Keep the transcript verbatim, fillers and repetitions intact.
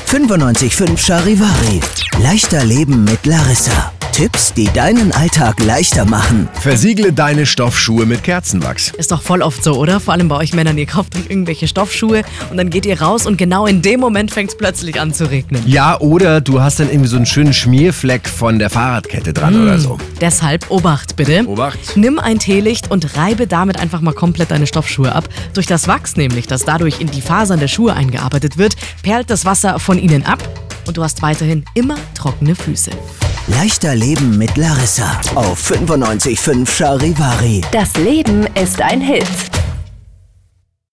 fünfundneunzig Komma fünf Charivari. Leichter Leben mit Larissa. Tipps, die deinen Alltag leichter machen. Versiegle deine Stoffschuhe mit Kerzenwachs. Ist doch voll oft so, oder? Vor allem bei euch Männern, ihr kauft euch irgendwelche Stoffschuhe und dann geht ihr raus und genau in dem Moment fängt es plötzlich an zu regnen. Ja, oder du hast dann irgendwie so einen schönen Schmierfleck von der Fahrradkette dran mmh. oder so. Deshalb Obacht bitte. Obacht. Nimm ein Teelicht und reibe damit einfach mal komplett deine Stoffschuhe ab. Durch das Wachs nämlich, das dadurch in die Fasern der Schuhe eingearbeitet wird, perlt das Wasser von ihnen ab und du hast weiterhin immer trockene Füße. Leichter Leben mit Larissa auf fünfundneunzig Komma fünf Charivari. Das Leben ist ein Hit.